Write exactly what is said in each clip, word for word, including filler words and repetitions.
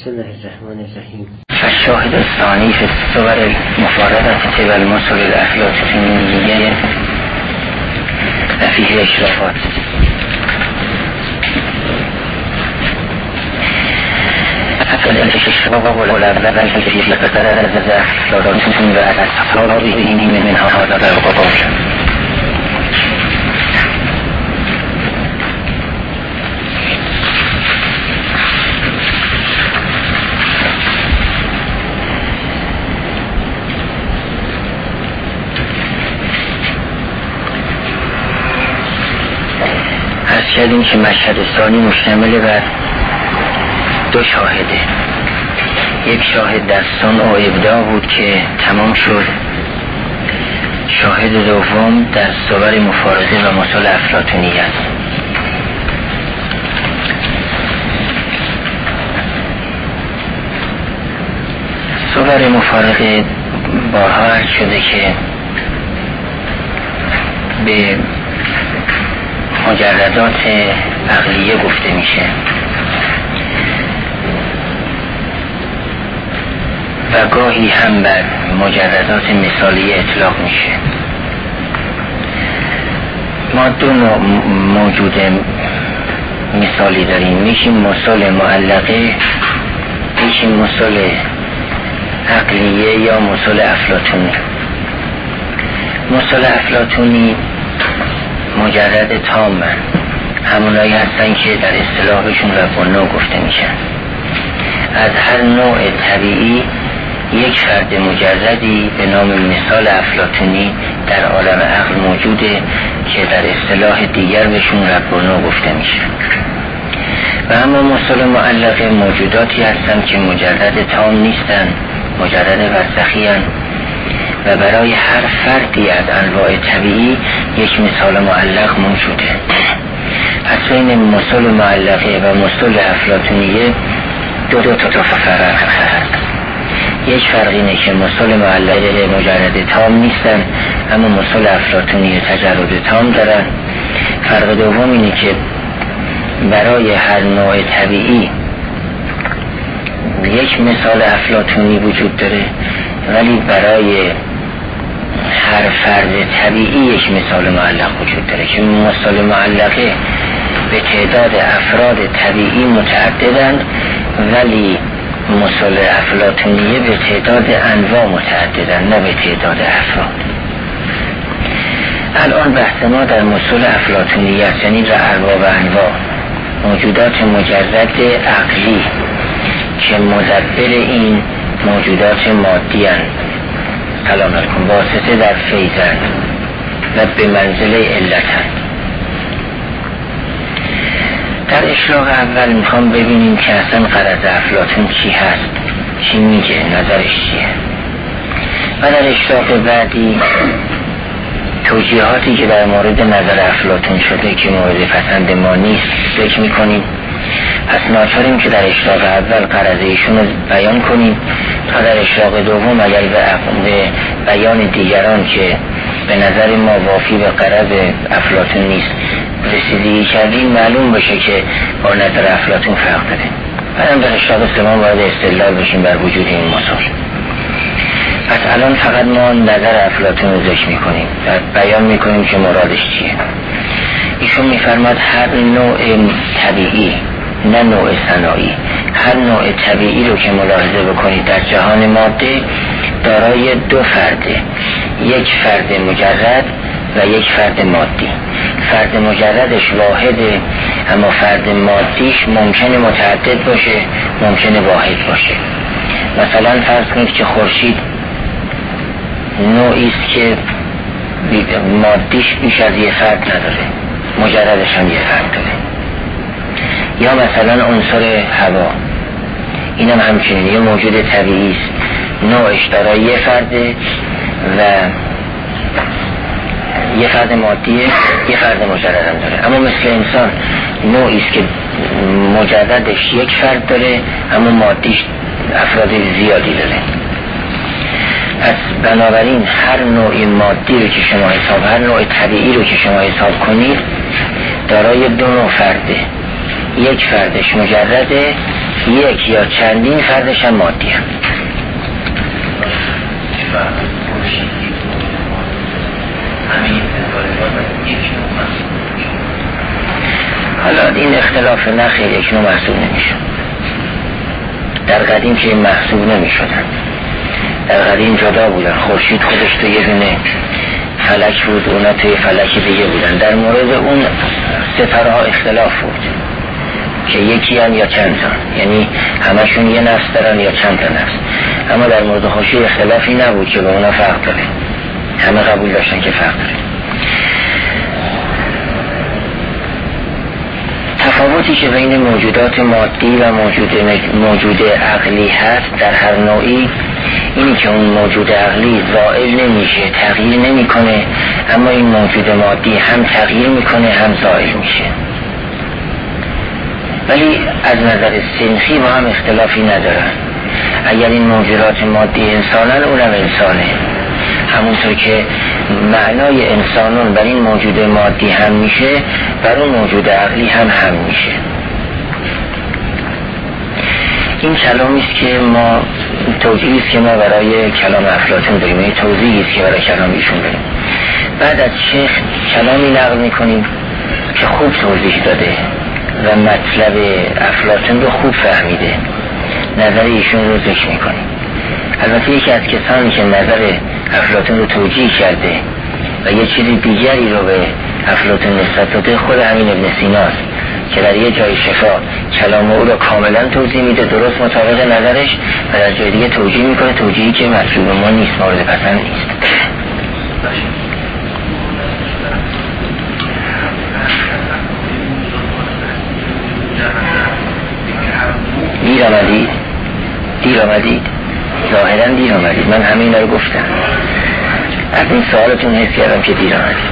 بسم الله الرحمن الرحیم. فالشاهد الثانی في الصور المفارقة والمثل الأفلاطونية وفيه إشرافات. الإشراف والأبدال في قدر أفلاطون وأصحابه من هذا القول. شدیم که مشهد ثانی مشتمل بر دو شاهده. یک شاهد در صنع و ابداع بود که تمام شد. شاهد دوم در صور مفارقه و مثل افلاطونی است. صور مفارقه بارها عرض شده که به مجردات عقلیه گفته میشه و گاهی هم بر مجردات مثالیه اطلاق میشه. ما دو نوع موجود مثالی داریم، یکی مثال معلقه، یکی مثال عقلیه یا مثال افلاطونی. مثال افلاطونی مجرد تامن، همونایی هستن که در اصطلاحشون ربانو گفته میشن. از هر نوع طبیعی یک فرد مجردی به نام مثال افلاطونی در عالم عقل موجوده که در اصطلاح دیگر بهشون ربانو گفته میشه. و اما مثال معلقه موجوداتی هستن که مجرد تام نیستن، مجرد برزخی هستن و برای هر فردی از انواع طبیعی یک مثال معلق موجوده. پس بین مثال معلقه و مثال افلاطونیه دو دو تا فرق هست. یک فرق اینه که مثال معلقه مجرد تام نیستن، اما مثال افلاطونیه تجرد تام دارن. فرق دوم اینه که برای هر نوع طبیعی یک مثال افلاطونی وجود داره، ولی برای هر فرد طبیعی یک مثال معلق وجود داره که مثال معلقه به تعداد افراد طبیعی متعددند، ولی مثال افلاطونیه به تعداد انواع متعددند، نه به تعداد افراد. الان بحث ما در مثال افلاطونیه است، یعنی در ارباب انواع، موجودات مجرد عقلی که مدبر این موجودات مادی هستند، سلام علیکم، واسطه در فیضند و به منزله علتند. در اشراق اول میخوام ببینیم که اصلا غرض افلاطون چی هست، چی میگه، نظرش چیه. و در اشراق بعدی توجیهاتی که در مورد نظر افلاطون شده که مورد پسند ما نیست ذکر میکنیم. پس ناچاریم که در اشراق اول غرض ایشون رو بیان کنیم تا در اشراق دوم اگر به بیان دیگران که به نظر ما وافی به غرض افلاطون نیست رسیدگی کردیم، معلوم باشه که با نظر افلاطون فرق داره. بعدم در اشراق سوم باید استدلال بشیم بر وجود این مثال. پس الان فقط ما نظر افلاطون رو ذکر میکنیم و بیان میکنیم که مرادش چیه. ایشون میفرماد هر نوع طبیعی، نه نوع صناعی، هر نوع طبیعی رو که ملاحظه بکنید در جهان ماده دارای دو فرده، یک فرد مجرد و یک فرد مادی. فرد مجردش واحده، اما فرد مادیش ممکنه متعدد باشه، ممکنه واحد باشه. مثلا فرض کنید که خورشید نوعی است که مادیش بیش از یه فرد نداره، مجردش هم یه فرد داره. یا مثلا عنصر هوا، اینم همچنین یه موجود طبیعی است، نوعش دارای یه فرده و یه فرد مادیه، یه فرد مجرد هم داره. اما مثل انسان نوعی است که مجردش یک فرد داره، اما مادیش افراد زیادی داره. پس بنابراین هر نوع مادی رو که شما حساب، هر نوع طبیعی رو که شما حساب کنید دارای دو نوع فرده، یک فردش مجرده یک یا چندین فردش هم مادی هم. حالا این اختلاف نه خیلی یک نوع محسوب نمیشه. در قدیم که محسوب نمیشدن، در قدیم جدا بودن. خورشید خودش تو یه دونه فلک بود، اونا توی فلک دیگه بودن. در مورد اون ستاره ها اختلاف بود که یکی هم یا چند تا، یعنی همشون یه نفس دارن یا چند تا نفس. اما در مورد خورشید اختلافی نبود که به اونا فرق داره، همه قبول داشتن که فرق داره. تفاوتی که بین موجودات مادی و موجود موجود عقلی هست در هر نوعی اینی که اون موجود عقلی زائل نمیشه، تغییر نمیکنه، اما این موجود مادی هم تغییر میکنه هم زائل میشه. ولی از نظر سنخی با هم اختلافی ندارن. اگر این موجودات مادی انسانن، اونم انسانه. همونطور که معنای انسانون بر این موجود مادی هم میشه، بر اون موجود عقلی هم هم میشه. این کلامی است که ما توضیحی است که ما برای کلام افلاطون داریم، این توضیحی است که برای کلام ایشون داریم. بعد از شیخ کلامی نقل میکنیم که خوب توضیح داده و مطلب افلاطون رو خوب فهمیده، نظر ایشون رو ذکر میکنیم. البته یکی از کسانی که نظر افلاطون رو توجیه کرده و یه چیز دیگری رو به افلاطون نسبت داده خود همین ابن سیناست که در یه جای شفا کلام او رو کاملا توضیح میده، درست مطابق نظرش، و در جای دیگه توجیه میکنه، توجیهی که مطلوب ما نیست، مورد پسند نیست. دیر آمدید دیر آمدید ظاهرا دیر آمدید. من همه اینا رو گفتم. از این سوالتون حس کردم که دیر آمدید.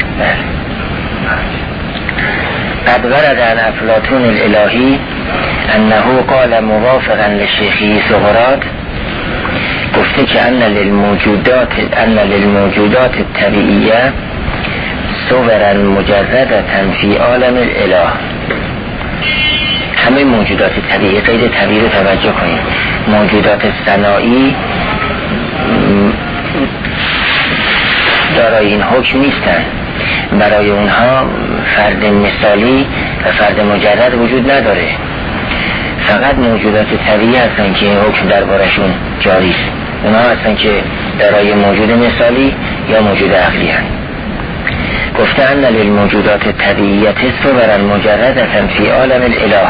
قد ورد عن افلاطون الالهی انه قال موافقا لشیخی سقراط، گفته که ان للموجودات ان للموجودات الطبیعیه صورا مجردة فی عالم الاله. همه موجودات طبیعی، قید طبیعی رو توجه کنید، موجودات صناعی دارای این حکم نیستن. برای اونها فرد مثالی و فرد مجرد وجود نداره. فقط موجودات طبیعی هستن که این حکم دربارشون جاری است. اونها هستن که دارای موجود مثالی یا موجود عقلی هستن. گفته ان للموجودات طبیعیت صورا مجردة فی عالم الاله.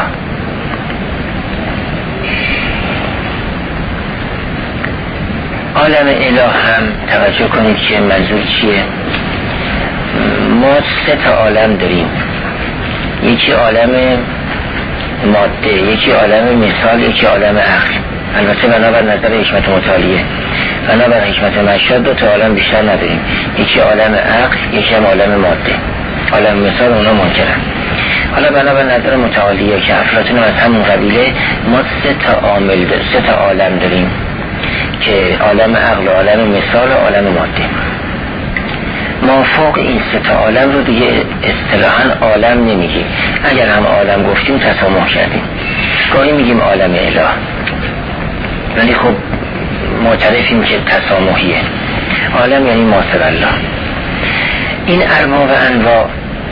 عالم اله هم توجه کنید که منظور چیه. ما سه تا عالم داریم، یکی عالم ماده، یکی عالم مثال، یکی عالم عقل. البته بنابر نظر حکمت متعالیه، بنابر حکمت مشهد دو تا عالم بیشتر نداریم، یکی عالم عقل، یکی هم عالم ماده. عالم مثال اونا منکرن. حالا بنابر نظر متعالیه که افلاطون از همون قبیله، ما سه تا عامل داریم، سه تا عالم داریم که عالم عقل، عالم مثال و عالم ماده. ما فوق این سه تا عالم رو دیگه اصطلاحاً عالم نمیگیم. اگر هم عالم گفتیم تسامح کردیم. گاهی میگیم عالم اله، ولی خب معترفیم که تسامحیه. عالم یعنی ما سوی الله. این ارباب انواع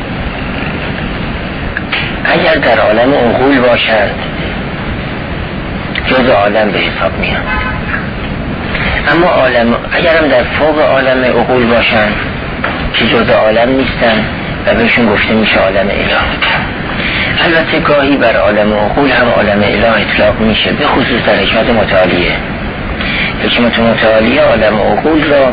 اگر در عالم عقول باشند جز عالم به حساب میان، اما عالم اگر هم در فوق عالم عقول باشند که جز عالم نیستن و بهشون گفته میشه عالم اله. البته گاهی بر عالم عقول هم عالم اله اطلاق میشه، به خصوص در حکمت متعالیه. حکمت متعالیه عالم عقول را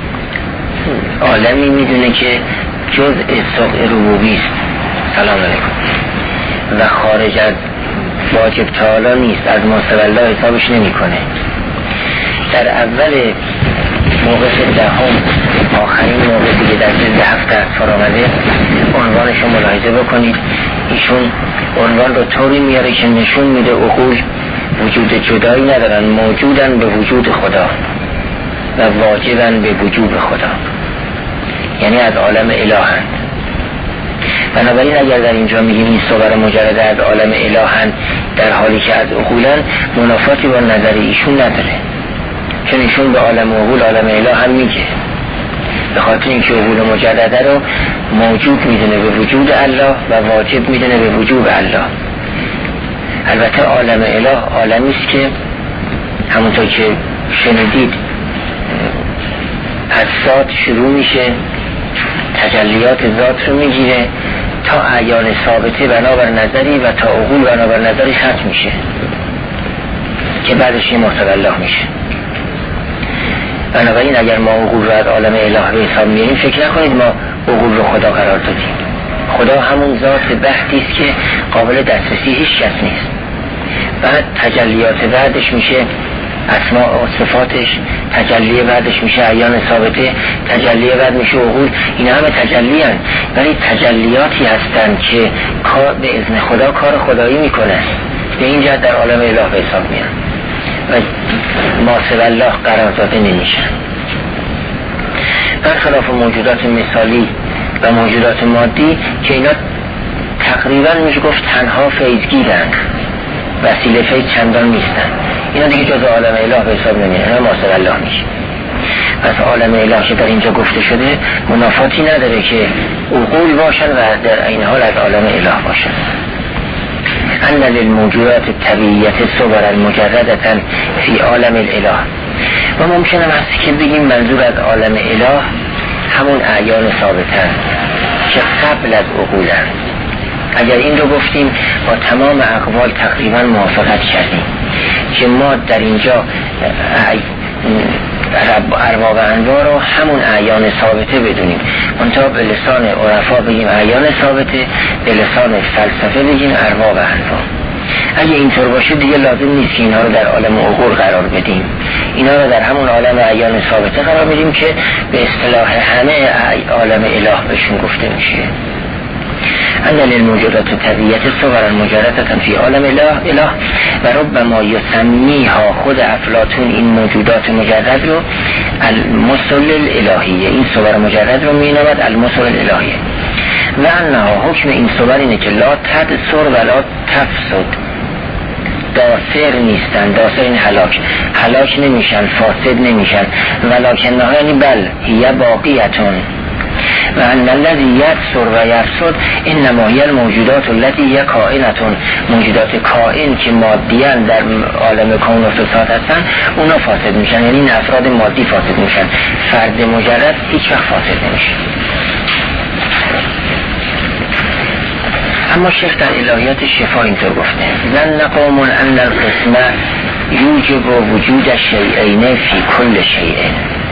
عالمی میدونه که جزء سوق ربوبی است، سلام علیکم، و خارج از واجب تعالی نیست، از ما سوی الله حسابش نمی کنه. در اول موقف دهم، آخرین موقع دیگه در جلد هفته از فرامده، عنوانش رو ملاحظه بکنید. ایشون عنوان رو طوری میاره که نشون میده عقول وجود جدایی ندارن، موجودن به وجود خدا و واجبن به وجوب خدا، یعنی از عالم الهند. بنابراین اگر در اینجا میگیم این صور مجرد از عالم الهن در حالی که از عقولن، منافاتی با نظر ایشون نداره، چون ایشون به عالم عقول عالم اله هم میگه، به خاطر اینکه عقول مجرده رو موجود میدونه به وجود الله و واجب میدونه به وجوب الله. البته عالم اله عالمی است که همونطور که شنیدید از ذات شروع میشه، تجلیات ذات رو میگیره تا اعیان ثابته بنابر نظری و تا عقول بنابر نظری ختم میشه که بعدش یه محتوی الله میشه. بنابراین اگر ما عقول رو از عالم اله به حساب میاریم، فکر نکنید ما عقول رو خدا قرار دادیم. خدا همون ذات بحثی است که قابل دسترسی هیچ کس نیست. بعد تجلیات بعدش میشه اسماء و صفاتش، تجلی بعدش میشه اعیان ثابته، تجلی بعد میشه عقول. این همه تجلی هستند، ولی تجلیاتی هستند که کار به اذن خدا کار خدایی میکنن، به این جهت در عالم اله به حساب میان و ما سوی الله قرار داده نمیشن. برخلاف موجودات مثالی و موجودات مادی که اینا تقریبا میشه گفت تنها فیضگیرن، وسیله فیض چندان نیستن، اینا دیگه جز عالم اله به حساب نمیان، اینا ما سوی الله میشه. پس عالم اله که در اینجا گفته شده منافاتی نداره که عقول باشن و در این حال از عالم اله باشن. ان للموجودات الطبیعیة صورا مجردة فی عالم الاله. و ممکنه هست که بگیم منظور از عالم اله همون اعیان ثابتن که قبل از عقولن. اگر این رو گفتیم با تمام اقوال تقریبا موافقت کردیم که ما در اینجا ارباب انواع رو همون اعیان ثابته بدونیم، منتها به لسان عرفا بگیم اعیان ثابته، به لسان فلسفه بگیم ارباب انواع. اگه اینطور باشه دیگه لازم نیست که اینها رو در عالم عقول قرار بدیم، اینا رو در همون عالم اعیان ثابته قرار بدیم که به اصطلاح همه عالم اله بهشون گفته میشه. ان للموجودات الطبیعیة صورا مجردة فی عالم اله اله و ربما یسمیها خود افلاطون این موجودات مجرد رو المثل الالهیه، این صور مجرد رو مینامد المثل الالهیه. و انها حکم این صور اینه که لا تدثر ولا تفسد، داسر نیستن، داسر این هلاک، هلاک نمیشن، فاسد نمیشن، ولکنها یعنی بل هی باقیتون. و ان الذی یدثر و یفسد انما هی الموجودات التي هی کائنتون، موجودات کائن که مادیان در عالم کون و فساد هستن اونا فاسد میشن، یعنی این افراد مادی فاسد میشن، فرد مجرد هیچ وقت فاسد نمیشه. اما شیخ در الهیات شفا اینطور گفته: ظن قوم ان القسمه یوجب وجود شیئین فی کل شیئین.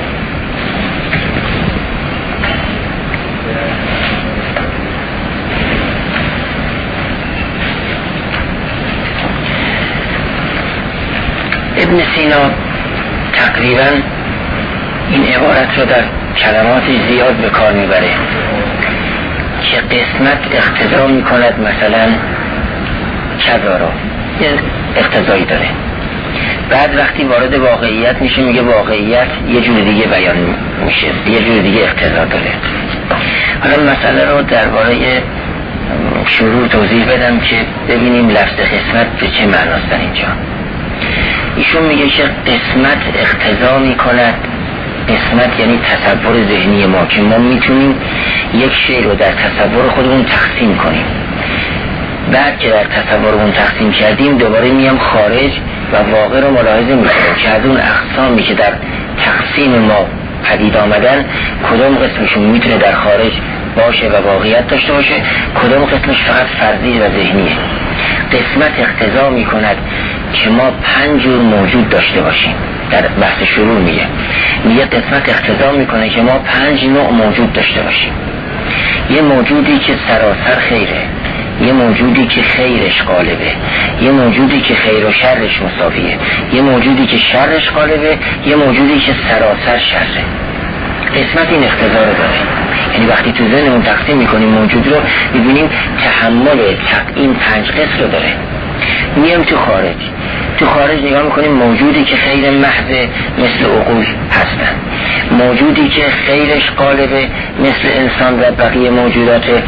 ابن سینا تقریبا این عبارت رو در کلمات زیاد به کار میبره که قسمت اقتضا میکند مثلا کذا رو، یه اقتضایی داره، بعد وقتی وارد واقعیت میشه میگه واقعیت یه جور دیگه بیان میشه، یه جور دیگه اقتضا داره. حالا مسئله رو درباره شروع توضیح بدم که ببینیم لفظ قسمت به چه معناست در اینجا. ایشون میگه که قسمت اقتضا میکند، قسمت یعنی تصور ذهنی ما که ما میتونیم یک شی رو در تصور خودمون تقسیم کنیم، بعد که در تصورمون تقسیم کردیم دوباره میام خارج و واقع رو ملاحظه میکنیم که از اون اقسامی که در تقسیم ما پدید آمدن کدام قسمشون میتونه در خارج باشه و واقعیت داشته باشه، کدام قسمش فقط فرضی و ذهنیه. قسمت اقتضا میکند که ما پنج جور موجود داشته باشیم. در بحث شروع میگه میگه قسمت اقتضا میکنه که ما پنج نوع موجود داشته باشیم. یه موجودی که سراسر خیره، یه موجودی که خیرش غالبه، یه موجودی که خیر و شرش مساویه، یه موجودی که شرش غالبه، یه موجودی که سراسر شره. قسمت این اقتضا رو داره، یعنی وقتی تو ذهنمون تقسیم میکنیم موجود رو میبینیم تحمل این پنج قسم رو داره. میام تو خارج، تو خارج نگاه میکنیم موجودی که خیر محض مثل عقول هستن، موجودی که خیرش غالبه مثل انسان و بقیه موجودات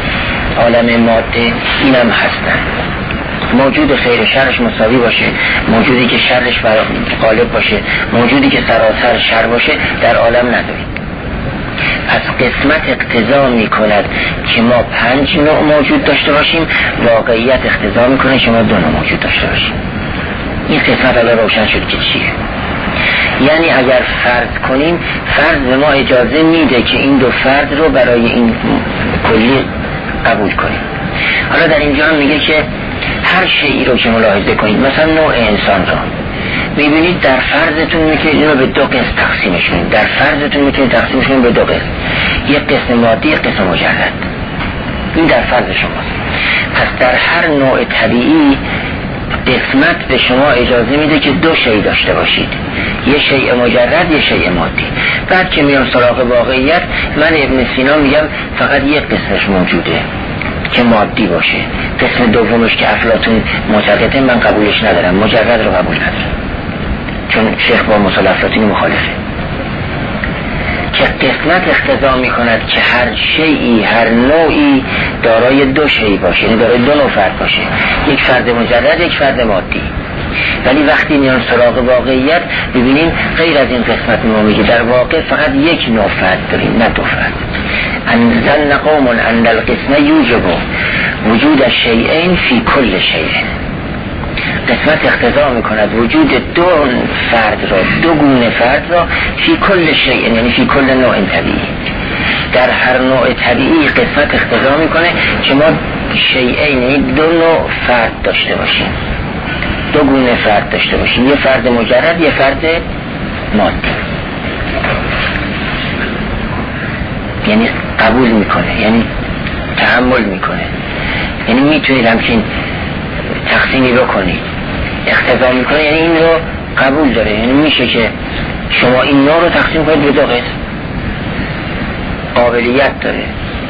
عالم ماده اینم هستن. موجود خیر شرش مساوی باشه، موجودی که شرش غالب باشه، موجودی که سراسر شر باشه در عالم نداریم. پس قسمت اقتضا می کند که ما پنج نوع موجود داشته باشیم، واقعیت اقتضا می کند که ما دو نوع موجود داشته باشیم. این قسمت الان روشن شد که چیه. یعنی اگر فرض کنیم، فرض به ما اجازه میده که این دو فرد رو برای این کلی قبول کنیم. حالا در اینجا هم میگه که هر شیئی رو که ملاحظه کنید، مثلا نوع انسان رو میبینید در فرضتون میتونید اینو به دو قسم تقسیمش کنید. در فرضتون میتونید تقسیمش کنید به دو قسم، یک قسم مادی، یک قسم مجرد. این در فرض شماست. پس در هر نوع طبیعی قسمت به شما اجازه میده که دو شیء داشته باشید، یه شیء مجرد، یه شیء مادی. بعد که میام سراغ واقعیت، من ابن سینا میگم فقط یک قسمش موجوده که مادی باشه، قسم دومش که افلاطون معتقده من قبولش ندارم، مجرد رو قبول ندارم، چون شیخ با مثال افلاطونی مخالفه. که قسمت اقتضا می کند که هر شیئی، هر نوعی دارای دو شیء باشه، یعنی دارای دو نوع فرد باشه، یک فرد مجرد، یک فرد مادی. ولی وقتی میان سراغ واقعیت ببینیم غیر از این قسمت ما میگه در واقع فقط یک نوع فرد داریم، نه دو فرد. انزلنا قوم ان القسم یوجب وجود الشیئین فی کل شیء. قسمت اقتضا میکند وجود دو فرد را، دو گونه فرد را فی کل شیء، یعنی فی کل نوع طبیعی. در هر نوع طبیعی قسمت اقتضا میکنه که ما شیئین، یعنی دو نوع فرد داشته باشیم، دو گونه فرد داشته باشیم، یه فرد مجرد، یه فرد مادی. یعنی قبول میکنه، یعنی تحمل میکنه، یعنی میتونید همچین تقسیمی بکنید. اقتضا میکنه یعنی این رو قبول داره، یعنی میشه که شما این نوع رو تقسیم کنید به دو قسم، قابلیت داره.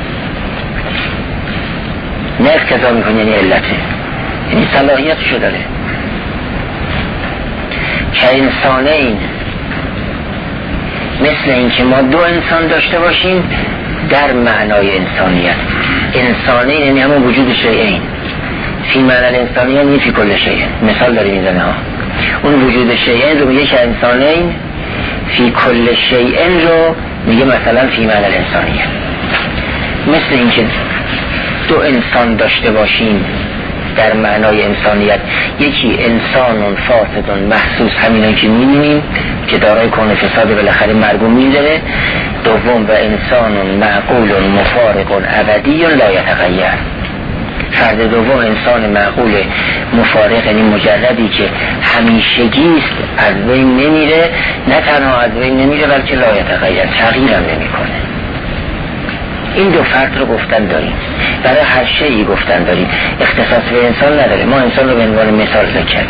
نه اقتضا میکنه یعنی علته، یعنی صلاحیتشو داره. که انسانه این مثل این که ما دو انسان داشته باشیم در معنای انسانیت. انسانه یعنی همون وجود شیئین، فی معنی انسانیت یعنی فی کل شیء. مثال داری میزنه ها، اون وجود شیئین رو میگه که انسانین، فی کل شیئین رو میگه مثلا فی معنی انسانیت. مثل این که دو انسان داشته باشیم در معنای انسانیت، یکی انسان فاسد محسوس، همینایی که می‌بینیم که دارای کون فساد بالاخره مرگو می‌ذاره. دوم و انسان معقول مفارق ابدی لا یتغیر. فرد دوم انسان معقول مفارق، یعنی مجردی که همیشگیست، از بین نمیره، نه تنها از بین نمیره بلکه لا یتغیر، تغییرم نمی‌کنه. این دو فرد رو گفتن داریم، برای هر شیئی گفتن داریم، اختصاص به انسان نداره. ما انسان رو به عنوان مثال ذکر کردیم.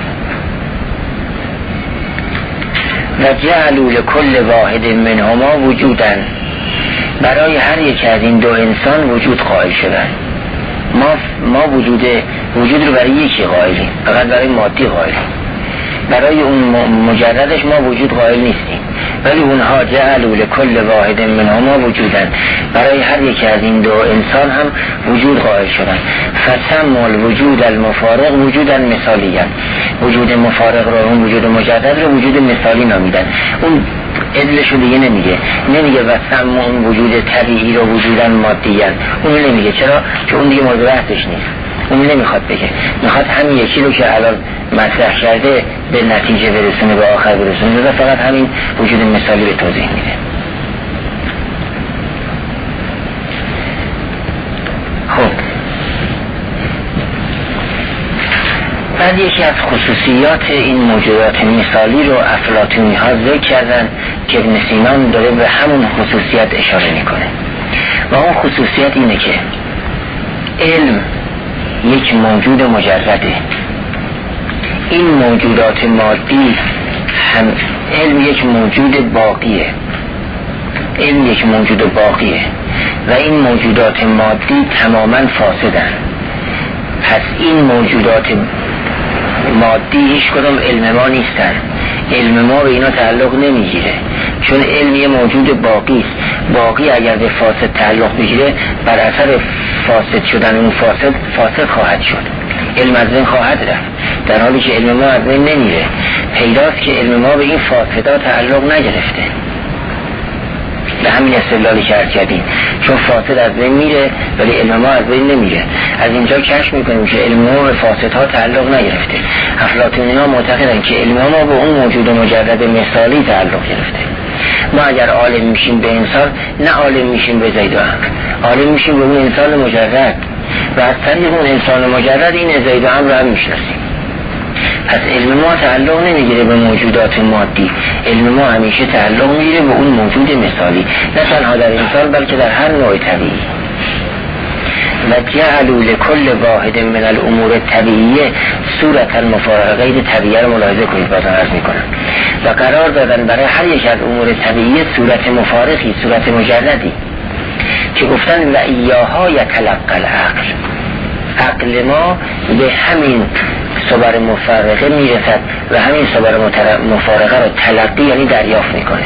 و جعلوا لکل واحد منهما وجودا، برای هر یک از این دو انسان وجود قائل شدن. ما ما وجود وجود رو برای یکی قائلیم، فقط برای مادی قائلیم، برای اون مجردش ما وجود قائل نیستیم. ولی اونها جعلوا لکل واحد منهما وجودا، برای هر یک از این دو انسان هم وجود قائل شدن. فسموا الوجود المفارق وجودا مثالیا، وجود مفارق رو، اون وجود مجرد رو وجود مثالی نامیدن. اون ادلش رو دیگه نمیگه، نمیگه و سموا اون وجود طبیعی رو وجودا مادیا، اون نمیگه. چرا؟ چون اون دیگه موضوع بحثش نیست، اون نمیخواد بگه، میخواد همین یکی رو که الان مطرح کرده به نتیجه برسونه، به آخر برسونه، و فقط همین وجود مثالی به توضیح میده. خب بعد یکی از خصوصیات این موجودات مثالی رو افلاطونی ها ذکر کردن که ابن سینا داره به همون خصوصیت اشاره میکنه، و اون خصوصیت اینه که علم یک موجود مجرده. این موجودات مادی هم، علم یک موجود باقیه، علم یک موجود باقیه و این موجودات مادی تماما فاسدن. پس این موجودات مادی هیچ کدام علم ما نیستن، علم ما به اینا تعلق نمیگیره، چون علم یه موجود باقی است. باقی اگر به فاسد تعلق بگیره بر اثر فاسد شدن اون فاسد فاسد خواهد شد، علم از بین خواهد رفت، در حالی که علم ما از بین نمیره. پیداست که علم ما به این فاسدات تعلق نگرفته، به همین استدلالی که عرض کردیم، چون فاسد از بین میره ولی علم ما از بین نمیره. از اینجا کشف میکنیم که علم ما به فاسدها تعلق نگرفته. افلاطونی ها معتقدن که علم ما به اون موجود مجرد مثالی تعلق گرفته. ما اگر عالم میشیم به انسان، نه عالم میشیم به زید و عمرو، عالم میشیم به اون انسان مجرد و از طریق اون انسان مجرد این زید و عمرو رو هم میشناسیم. پس علم ما تعلق نمیگیره به موجودات مادی، علم ما همیشه تعلق میگیره به اون موجود مثالی، نه تنها در انسان بلکه در هر نوع طبیعی. و جعلوا لكل واحد من الامور الطبیعیه صورت المفارقه، غیر طبیعی رو ملاحظه کنید بازم عرض میکنم، و قرار دادن برای هر یک از امور طبیعی صورت مفارقی، صورت مجردی که گفتن و ایاها یتلقی العقل، عقل ما به همین صور مفارقه میرسد و همین صور مفارقه رو تلقی یعنی دریافت میکنه.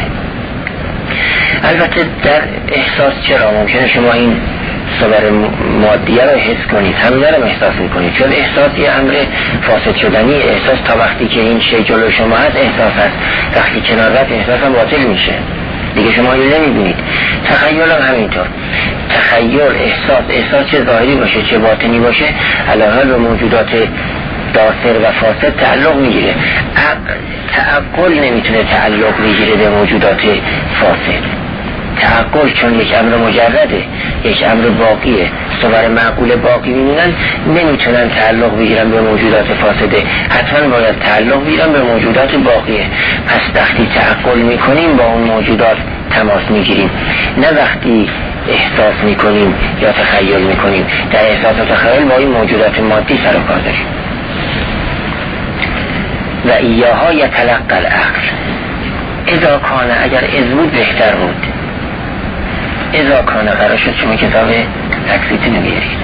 البته در احساس چرا ممکنه شما این صور مادیه رو حس کنید، همین رو احساس میکنید، چون احساس یه امر فاسد شدنی. احساس تا وقتی که این شی جلو شما هست احساس هست، وقتی کنار رفت احساس هم باطل میشه دیگه، شما اینو نمیبینید. تخیل هم همینطور، تخیل، احساس، احساس چه ظاهری باشه چه باطنی باشه علاوه به موجودات داسر و فاسد تعلق میگیره. تعقل نمیتونه تعلق بگیره به موجودات فاسد. تعقل چون یک امر مجرده، یک امر باقیه، صور معقول باقی میمونن، نمیتونن تعلق بگیرن به موجودات فاسده، حتما باید تعلق بگیرن به موجودات باقیه. پس وقتی تعقل میکنیم با اون موجودات تماس میگیریم، نه وقتی احساس میکنیم یا تخیل میکنیم. در احساس و تخیل با این موجودات مادی سر و کار داریم. و ایاها یتلقی العقل اذا کان، اگر از بود بهتر بود. اذا کان قرار شد شما کتاب تکسیتی نمیارید.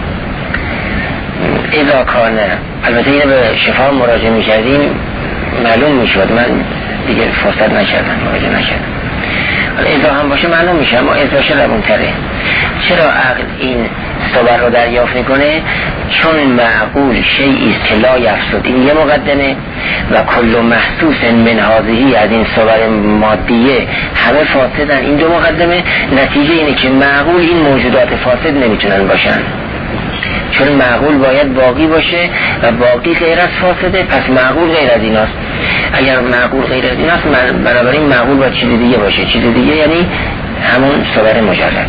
اذا کان، البته اینه به شفا مراجعه میکردیم معلوم میشود، من دیگه فرصت نکردم مراجعه نکردم. اذا هم باشه معلوم میشه، اما اذا شد روان‌تره. چرا عقل این صور رو دریافت میکنه؟ چون معقول شیئی است که لا یفسد، این یه مقدمه، و کل محسوس من هذه، از این صور مادیه همه فاسدن، این دو مقدمه. نتیجه اینه که معقول این موجودات فاسد نمیتونن باشن، چون معقول باید باقی باشه و باقی غیر از فاسده، پس معقول غیر از ایناست. اگر معقول غیر از ایناست بنابراین معقول باید چیز دیگه باشه. چیز دیگه یعنی همون صور مجرده.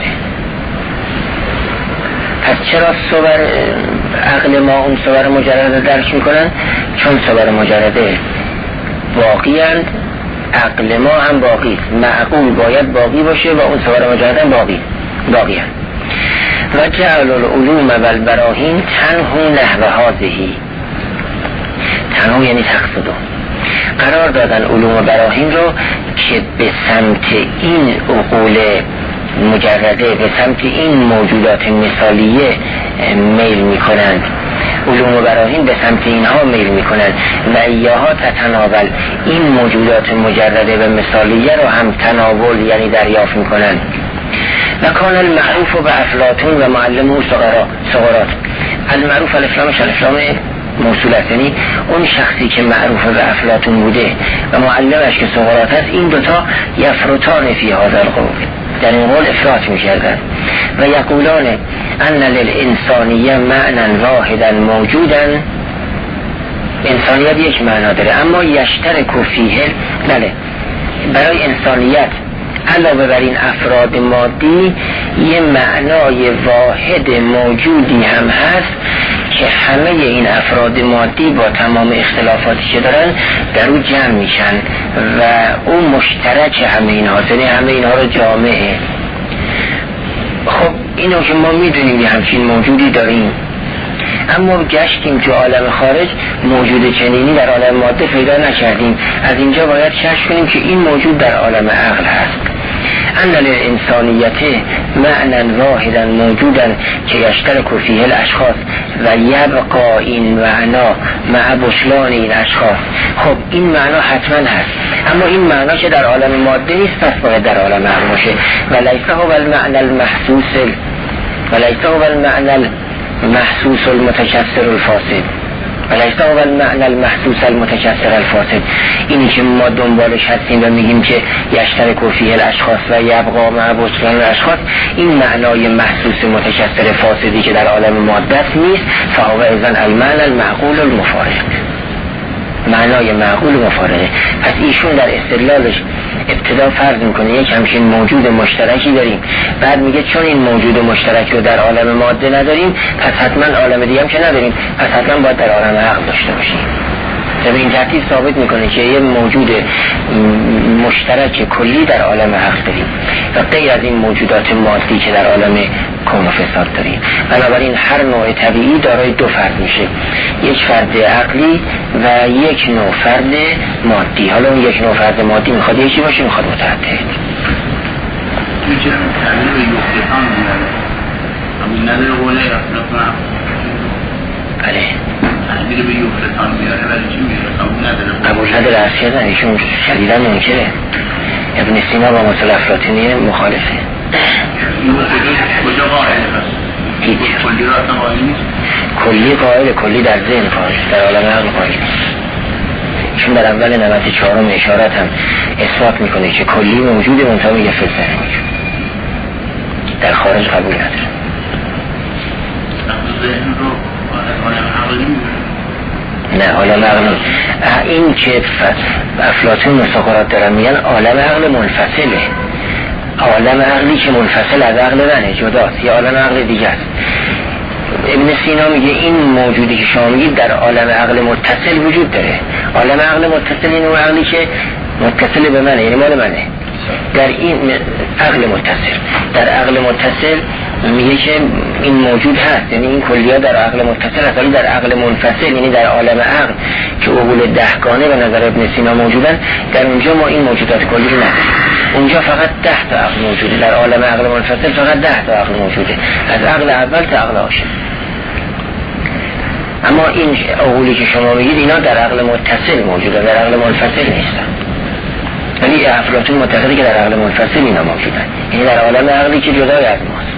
پس چرا صور عقل ما اون صور مجرده درک میکنن؟ چون صور مجرده باقی اند، عقل ما هم باقی است. معقول باید باقی باشه و اون صور مجرده هم باقی باقی اند. و جعل العلوم و البراهین تنهو نحو هذه، تنهو یعنی تقصدو، قرار دادن علوم و براهین رو که به سمت این عقول مجرده، به سمت این موجودات مثالیه میل میکنند. علوم و براهین به سمت اینها میل میکنند. و ایاها تتناول، این موجودات مجرده و مثالیه رو هم تناول یعنی دریافت میکنند. و کان المعروف و افلاطون و معلمه صغرات. المعروف الاسلامش الاسلام موصول است، یعنی اون شخصی که معروف به افلاطون بوده و معلمش که صغرات است، این دوتا یفرطان فی هذا القول، در این قول افراط میکردن. و یقولان ان للانسانیه معنی واحدا موجودا، انسانیت یک معنا داره اما یشترک فیه، بله برای انسانیت علاوه بر این افراد مادی یه معنای واحد موجودی هم هست که همه این افراد مادی با تمام اختلافاتی که دارن در او جمع میشن و او مشترک همه اینها، یعنی همه اینها رو جامعه. خب اینو که ما میدونیم یه همچین موجودی داریم، اما گشتیم تو عالم خارج موجود چنینی در عالم ماده پیدا نکردیم. از اینجا باید کشف کنیم که این موجود در عالم عقل هست. ان للانسانیت معنی واحدا موجودا که یشترک فیه الاشخاص و یبقا این معنا مع بطلان این اشخاص. خب این معنا حتما هست، اما این معنا که در عالم ماده نیست، پس باید در عالم عقل باشه. و لیس هو المعنى المحسوس و لیس هو المعنى المحسوس المتکثر الفاسد و لیس هو المعنى المحسوس المتکثر الفاسد. اینی که ما دنبالش هستیم و میگیم که یشترک فیه الاشخاص و یبقا مع بطلان الاشخاص، این معنای محسوس متکثر فاسدی که در عالم ماده نیست. فهو اذن المعنى المعقول المفارق، معنای معقول مفارقه. پس ایشون در استدلالش ابتدا فرض میکنه یک همچین موجود مشترکی داریم، بعد میگه چون این موجود مشترک رو در عالم ماده نداریم، پس حتما عالم دیگه هم که نداریم، پس حتما باید در عالم عقل داشته باشیم. به این ترتیب ثابت میکنه که یه موجود مشترک کلی در عالم عقل داریم و غیر از این موجودات مادی که در عالم کون و فساد داریم. بنابراین هر نوع طبیعی دارای دو فرد میشه، یک فرد عقلی و یک نوع فرد مادی. حالا اون یک نوع فرد مادی میخواد یکی باشه، میخواد متعدد. میشه تعبیر به یوکتان میاره همین نداره قوله افلاطون. بله تعبیر به یوکتان میاره ولی چی میاره قبول نداره. قبول نداره از که نه، ایشون شدیداً منکره. ابن سینا با مثل افلاطونی مخالفه. کجا قائل هست؟ هیچ. کلی را اصلا قائل نیست؟ کلی قائل، کلی در ذهن قائل، در عالم عقل قائل نیست. چون در اول نوبت چهارم اشارت هم اثبات میکنه که کلی موجود منطقه یه فلسفه موجود در خارج قبول نداره. ذهن رو عالم عقل نه عالم عقل این که افلاطون و سقراط دارن میگن عالم عقل منفصله، عالم عقلی که منفصل از عقل منه، جداست، یا عالم عقل دیگه است. ابن سینا میگه این موجودی که شما میگید در عالم عقل متصل وجود داره. عالم عقل متصل این عقلی که متصل به منه، یعنی مال منه. در این عقل متصل، در عقل متصل میگه که این موجود هست، یعنی این کلیات در عقل متصل هست. ولی در عقل منفصل، یعنی در عالم عقل که عقول دهگانه به نظر ابن سینا موجودن، در اونجا ما این موجودات کلی رو نداریم. اونجا فقط ده تا عقل موجوده. در عالم عقل منفصل فقط ده تا عقل موجوده، از عقل اول تا عقل آخر. اما این عقولی که شما میگید اینا در عقل متصل موجوده، در عقل منفصل نیستن. ولی افلاطون معتقده که در عقل منفصل اینا موجودن، یعنی در عالم عقلی که جدای از ماست.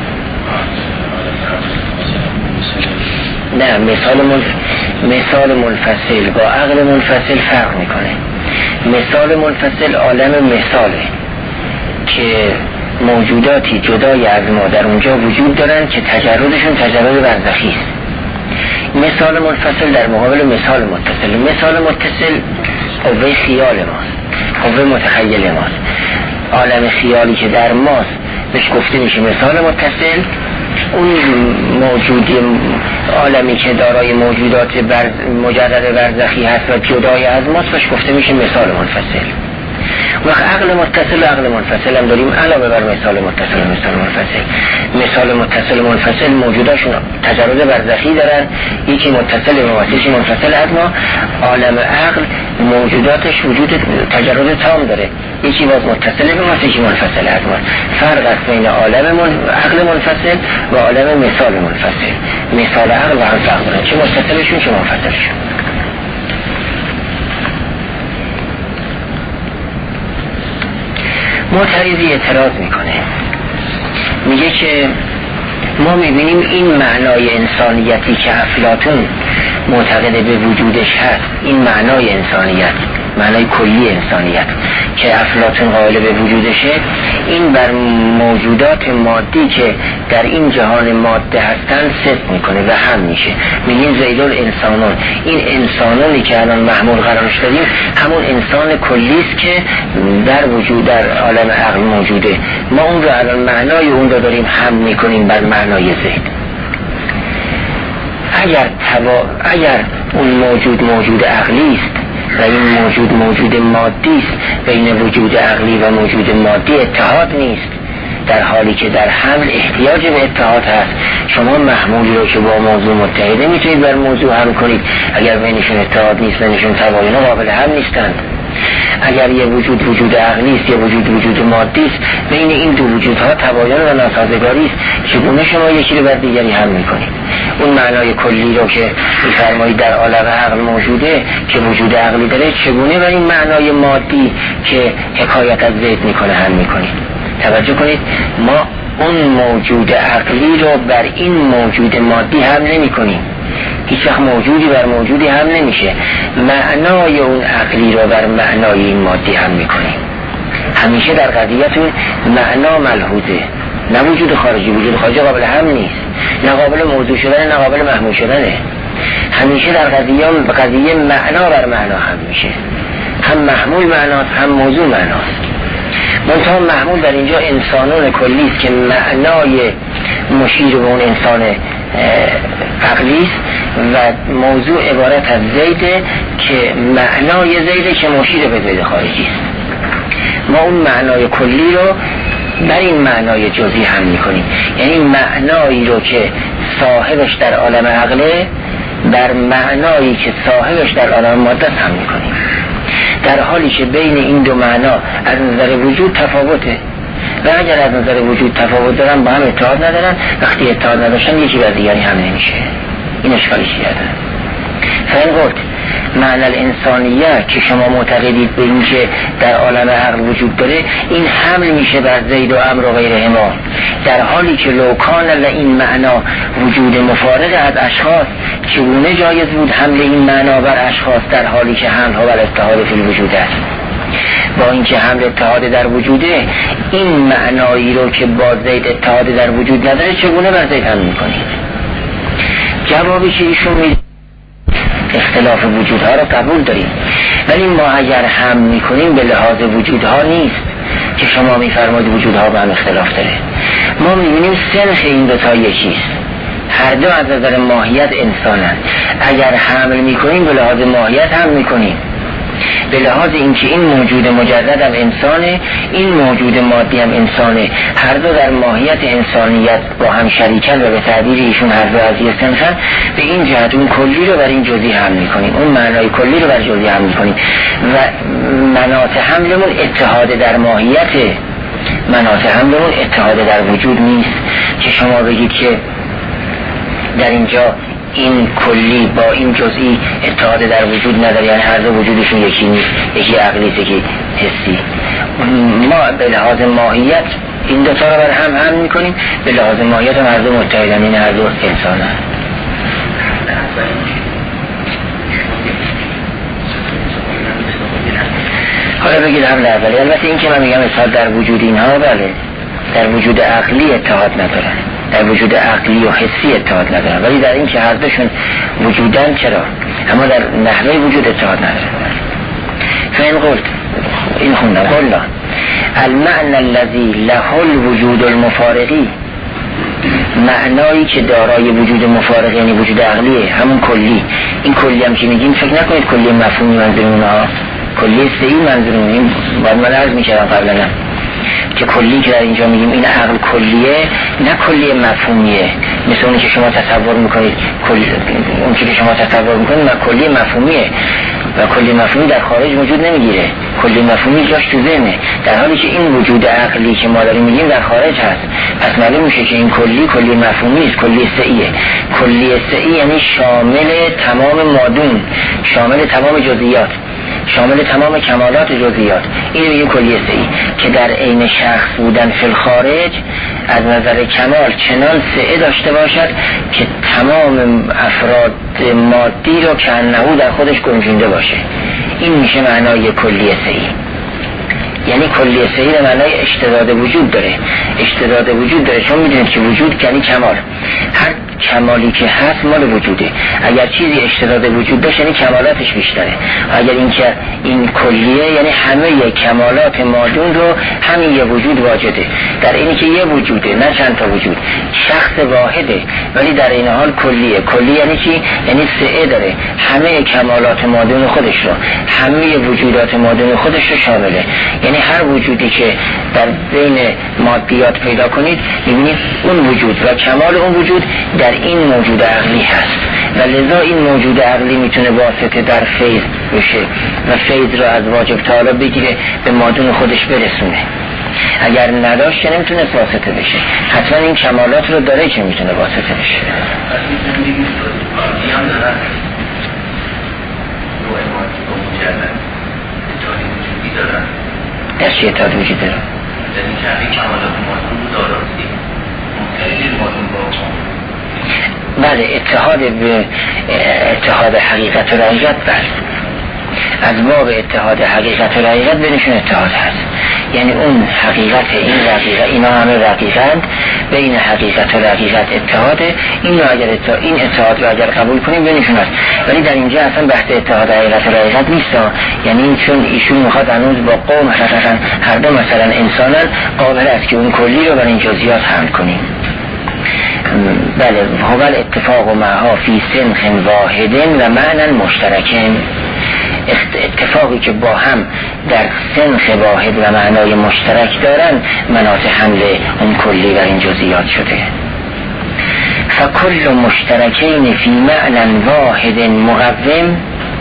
نه مثال منف... مثال منفصل با عقل منفصل فرق میکنه. مثال منفصل عالم مثاله که موجوداتی جدای از ما در اونجا وجود دارن که تجردشون تجرد برزخی است. مثال منفصل در مقابل مثال متصل. مثال متصل قوه خیال ماست، قوه متخیل ماست. عالم خیالی که در ماست بهش گفته میشه مثال متصل. اون موجودی عالمی که دارای موجودات برز مجرد برزخی هست و جدای از ماست بهش گفته میشه مثال منفصل. وقت عقل متصل و عقل منفصل هم داریم علاوه بر مثال متصل و مثال منفصل. مثال متصل و منفصل موجوداشون تجرد برزخی دارن، یکی متصل به ما، یکی منفصل از ما. عالم عقل موجوداتش وجود تجرد تام داره، یکی باز متصل به ما، یکی منفصل از ما. فرق است بین عالم من... عقل منفصل و عالم مثال منفصل. مثال عقل و هم فرق دارن، چه متصلشون چه منفصلشون. معترضی اعتراض میکنه، میگه که ما میبینیم این معنای انسانیتی که افلاطون معتقد به وجودش هست، این معنای انسانیت، معنای کلی انسانیت که افلاطون قائل به وجودشه، این بر موجودات مادی که در این جهان ماده هستن صدق میکنه و هم میشه. میگیم زیدال انسانون، این انسانونی که الان محمول قرارش دادیم همون انسان کلیست که در وجود در عالم عقل موجوده. ما اون رو الان معنای اون رو داریم هم میکنیم بر معنای زید. اگر تبا... اگر اون موجود موجود عقلی است و این موجود موجود مادی است، بین وجود عقلی و موجود مادی اتحاد نیست، در حالی که در حمل احتیاج به اتحاد هست. شما محمولی رو که با موضوع متحده میتونید بر موضوع هم کنید، اگر بینشون اتحاد نیست، بینشون تباین قابل هم نیستند. اگر یه وجود وجود عقلی است، یه وجود وجود مادی است، بین این دو وجودها تباین و ناسازگاری است. چگونه شما یکی رو بر دیگری حمل میکنید؟ اون معنای کلی رو که می‌فرمایید در عالم عقل موجوده که وجود عقلی داره، چگونه بر این معنای مادی که حکایت از ذات میکنه حمل میکنید؟ توجه کنید، ما اون موجود عقلی رو بر این موجود مادی هم نمی کنیم. هیچ وقت موجودی بر موجودی هم نمیشه. معنای اون عقلی رو بر معنای این مادی هم می کنیم. همیشه در قضیتون معنا ملحوظه، نه وجود خارجی. وجود خارجی قابل هم نیست، نه قابل موضوع شدن نه قابل محمول شدنه. همیشه در قضیه قضیه معنا بر معنا هم میشه، هم محمول معناست هم موضوع معناست. منتها محمول در اینجا انسانون کلی است که معنای مشیر به اون انسان عقلی است و موضوع عبارت از زیده که معنای زیده که مشیر به زید خارجی است. ما اون معنای کلی رو بر این معنای جزئی هم میکنیم، یعنی معنایی رو که صاحبش در عالم عقله بر معنایی که صاحبش در عالم ماده هم میکنیم، در حالی که بین این دو معنا از نظر وجود تفاوته و اگر از نظر وجود تفاوت دارن با هم اتحاد ندارن. وقتی اتحاد نداشتن یکی بر دیگری هم نمیشه. این اشکالی چیه؟ فهم گفت معنی الانسانیه که شما معتقدید به این که در عالم عقل وجود داره، این حمل میشه بر زید و امر و غیره ما، در حالی که لوکان و این معنا وجود مفارق از اشخاص، چگونه جایز بود حمل این معنا بر اشخاص در حالی که حمل ها بر اتحاد فی الوجود است؟ با اینکه حمل اتحاد در وجوده، این معنایی رو که با زید اتحاد در وجود نداره چگونه بر زید حمل میکنید؟ جوابی که ایشون میده اختلاف وجودها رو قبول داریم، ولی ما اگر هم میکنیم به لحاظ وجودها نیست که شما میفرمایید وجودها با هم اختلاف داره. ما میبینیم سنخ این دوتا یکیست، هر دو از نظر ماهیت انسانن. اگر حمل میکنیم به لحاظ ماهیت هم میکنیم، به لحاظ اینکه این موجود مجرد هم انسانه، این موجود مادی هم انسانه، هر دو در ماهیت انسانیت با هم شریکن و به تعبیر ایشون هر دو از یه سنخن. به این جهت اون کلی رو بر این جزئی حمل میکنیم، اون معنای کلی رو بر جزئی حمل میکنیم و مناط حملمون اتحاد در ماهیت، مناط حملمون اتحاد در وجود نیست که شما بگید که در اینجا این کلی با این جزئی اتحاد در وجود نداره، یعنی هر دو وجودشون یکی نیست، یکی عقلی یکی حسی. ما به لحاظ ماهیت این دو تا رو بر هم هم میکنیم، به لحاظ ماهیت هم هر دو متحدن، این هر دو انسان هست. حالا بگید هم اولی، البته این که من میگم اتحاد در وجود اینها بله، در وجود عقلی اتحاد ندارن، در وجود عقلی و حسی اتحاد ندارن، ولی در این که هر دوشون وجودن چرا؟ اما در نحوه وجود اتحاد ندارن. فین قلت این خوندم قلنا المعنى الذي له الوجود المفارقی، معنایی که دارای وجود مفارق یعنی وجود عقلیه، همون کلی. این کلی هم که میگیم فکر نکنید کلی مفهومی منظورمون ها، کلی سهی منظورمون. این باید من عرض میکردم قبلا که کلی که در اینجا میگیم این عقل کلیه، نه کلی مفهومیه مثل اونی که شما تصور میکنید. کلی اون که شما تصور میکنید نه کلی مفهومیه و کلی مفهومی در خارج وجود نمیگیره، کلی مفهومی جاش تو ذهنه، در حالی که این وجود عقلی که ما داریم میگیم در خارج هست. پس معلوم میشه که این کلی کلی مفهومی است، کلی سعیه. کلی سعی یعنی شامل تمام مادون، شامل تمام جزئیات، شامل تمام کمالات جزئیات. این میگه کلی سعی که در عین شخص بودن فی الخارج از نظر کمال چنان سعی داشته باشد که تمام افراد مادی رو که انهو در خودش گنجونده باشه. این میشه معنای کلی سعی. یعنی کلی سعی به معنای اشتداد وجود داره، اشتداد وجود داره. چون میدونید که وجود یعنی کمال، هر کمالی که هست مال وجوده. اگر چیزی اشتداد وجود داشت یعنی کمالاتش بیشتره. اگر این که این کلیه یعنی همه کمالات مادون رو همین یه وجود واجده، در اینی که یه وجوده نه چند تا وجود، شخص واحده ولی در این حال کلیه. کلی یعنی چی؟ یعنی سعی داره همه کمالات مادون خودش رو، همه وجودات مادون خودش رو شامله. یعنی هر وجودی که در بین مادیات پیدا کنید میبینید اون وجود و کمال اون وجود در این موجود عقلی هست. و لذا این موجود عقلی میتونه واسطه در فیض بشه و فیض را از واجب تعالی بگیره به مادون خودش برسونه. اگر نداشت که نمیتونه واسطه بشه. حتما این کمالات رو داره که میتونه واسطه بشه. در چی اتحاد وجود داره؟ در این که همه کمالات مادون رو داراستی ممکنه مادون با بله، اتحاد به اتحاد حقیقت و رعیت بله، از باب اتحاد حقیقت و رعیت بینشون اتحاد هست. یعنی اون حقیقت این رقیقه، اینا همه رقیقند، بین حقیقت و رقیقت اتحاده. این رو اگر اتحاد، این اتحاد رو اگر قبول کنیم بینشون هست. ولی در اینجا اصلا بحث اتحاد حقیقت و رقیقت نیست. یعنی این چون ایشون میخواد هنوز با قوم حقیقتا هر دو مثلا انسانن، قابل است که اون کلی رو بر این جزئیات حمل کنیم. بله، هو الاتفاق و معها فی سنخ واحد و معنی مشترک. اتفاقی که با هم در سنخ واحد و معنای مشترک دارن مناط حمل اون کلی بر این جزئیات شده. فکل مشترکین فی معنی واحد مقوم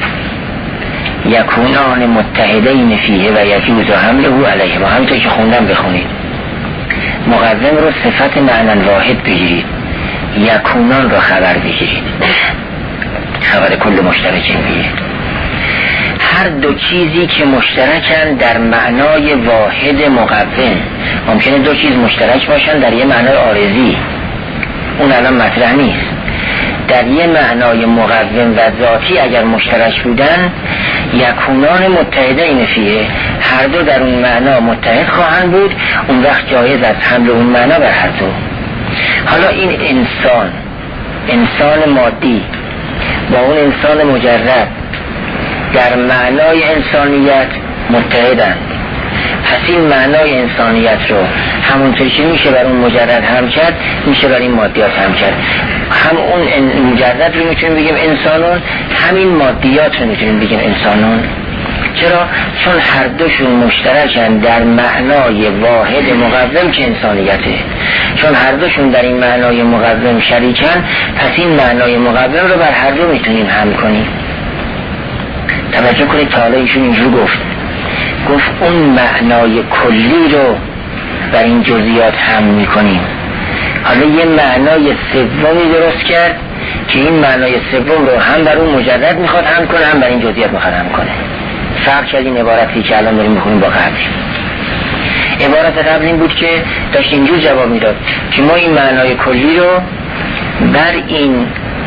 یکونان متحدین فیه و یجوز حمله علیه. با همونطور که خوندم بخونید، مقوم رو صفت معنی واحد بگیرید، یکونان رو خبر بگیرید، خبر کل مشترکین بگیرید. هر دو چیزی که مشترکن در معنای واحد مقوم. ممکنه دو چیز مشترک باشن در یه معنای عارضی، اون الان مطرح نیست. در یه معنای مقوم و ذاتی اگر مشترک بودن، یکونان متحدین فیه، هر دو در اون معنا متحد خواهند بود، اون وقت جایز از حمل اون معنا بر هر دو. حالا این انسان، انسان مادی با اون انسان مجرد در معنای انسانیت متحدند. پس این معنای انسانیت رو همونطور که میشه بر اون مجرد هم کرد، میشه بر این مادیات هم کرد. هم اون مجرد رو میتونیم بگیم انسانون، همین مادیات رو میتونیم بگیم انسانون. چرا؟ چون هر دوشون مشترکن در معنای واحد مقوم که انسانیته. چون هر دوشون در این معنای مقوم شریکن، پس این معنای مقوم رو بر هر دو میتونیم هم کنیم. توجه کنید، تا حالا ایشون اینجور گفت گفت اون معنای کلی رو بر این جزئیات هم میکنیم. حالا یه معنای سومی درست کرد که این معنای سوم رو هم بر اون مجرد میخواد هم کنه، هم بر این جزئیات میخواد هم کنه. فرق کرد این عبارتی که الان داریم میخونیم با قبل. عبارت قبل این بود که داشت اینجور جواب میداد که ما این معنای کلی رو بر این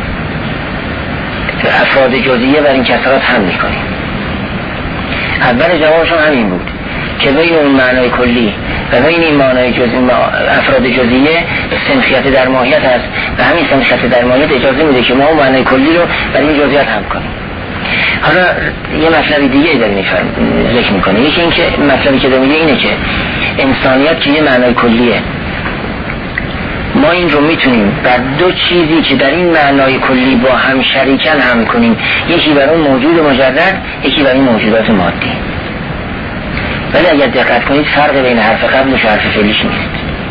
افراد جزئیه بر این کسرات هم میکنیم. اول جوابشون همین بود که بین اون معنای کلی و بین این معنای جزئی افراد جزئیه سنخیت در ماهیت هست و همین سنخیت در ماهیت اجازه میده که ما اون معنای کلی رو برای این جزئیات هم کنیم. حالا یه مطلب دیگه داره ذکر میکنه. یکی این که مطلبی که داره میگه اینه که انسانیت که یه معنای کلیه، ما این رو میتونیم بر دو چیزی که در این معنای کلی با هم شریکن هم کنیم، یکی بر اون موجود مجرد، یکی بر این موجودات مادی. ولی اگر دقت کنید فرق بین حرف قبلش و حرف فعلیش نیست.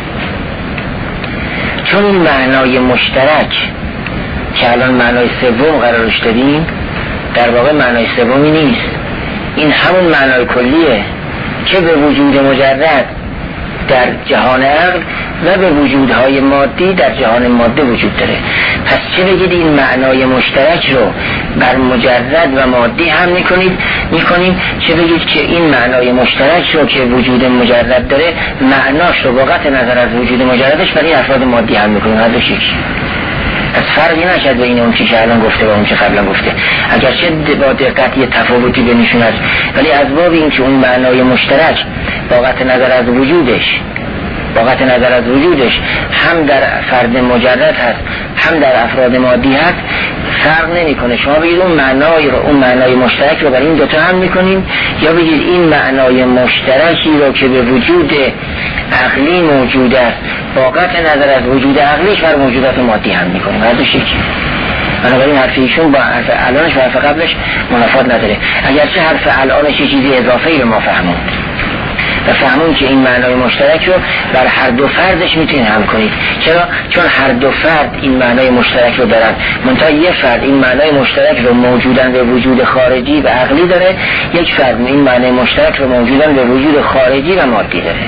چون این معنای مشترک که الان معنای سوم قرارش دادیم در واقع معنای سومی نیست، این همون معنای کلیه که به وجود مجرد در جهان عقل و به وجودهای مادی در جهان ماده وجود داره. پس چه بگید این معنای مشترک رو بر مجرد و مادی هم میکنید میکنیم چه بگید که این معنای مشترک رو که وجود مجرد داره معناش رو با قطع نظر از وجود مجردش برای افراد مادی هم میکنیم. هر دو شکل از فرقی نشد بین اون چی که الان گفته و اون چی قبلا گفته، اگرچه با دقت یه تفاوتی بینشون هست، ولی از باب این که اون معنای مشترک با قطع نظر از وجودش با قطع نظر از وجودش هم در فرد مجرد هست هم در افراد مادی هست، فرق نمیکنه. شما بگید اون معنای رو اون معنای مشترک رو برای این دوتا هم میکنیم، یا بگید این معنای مشترکی رو که به وجود عقلی موجود است با قطع نظر از وجود عقلیش بر موجودات مادی هم میکنیم. هر دو شکل. بنابراین حرف ایشون با حرف الانش و حرف قبلش منافات نداره، اگرچه حرف الانش یه چیزی اضافه‌ای به ما فهموند. و فهمون که این معنای مشترک رو بر هر دو فردش میتونید هم کنید. چرا؟ چون هر دو فرد این معنای مشترک رو دارن، منتها یه فرد این معنای مشترک رو موجودن به وجود خارجی و عقلی داره، یک فرد این معنای مشترک رو موجودن به وجود خارجی و مادی داره.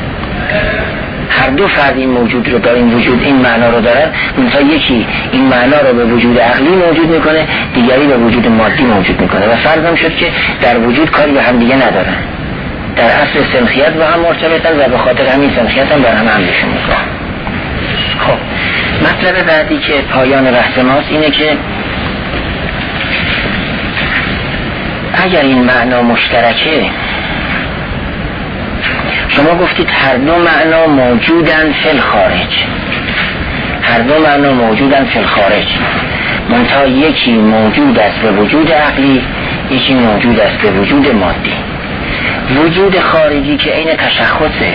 هر دو فرد این موجود رو دارن، این وجود این معنا رو دارن، منتها یکی این معنا رو به وجود عقلی موجود میکنه، دیگری به وجود مادی موجود میکنه و فرض هم شد که در وجود کاری به هم دیگه ندارن، در اصل سنخیت با هم مرتبطن و به خاطر همین سنخیت هم بر هم حملشون میکنن. خب مطلب بعدی که پایان بحث ماست اینه که اگر این معنا مشترکه، شما گفتید هر دو معنا موجودن فی الخارج، هر دو معنا موجودن فی الخارج، منتها یکی موجود است به وجود عقلی، یکی موجود است به وجود مادی. وجود خارجی که عین تشخصه،